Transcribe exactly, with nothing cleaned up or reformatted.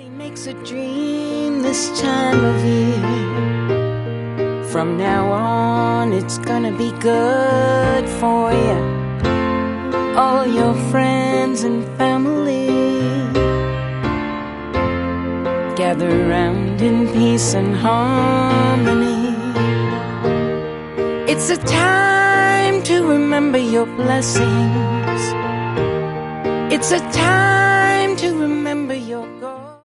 Everybody makes a dream this time of year. From now on, it's gonna be good for you. All your friends and family gather round in peace and harmony. It's a time to remember your blessings. It's a time to remember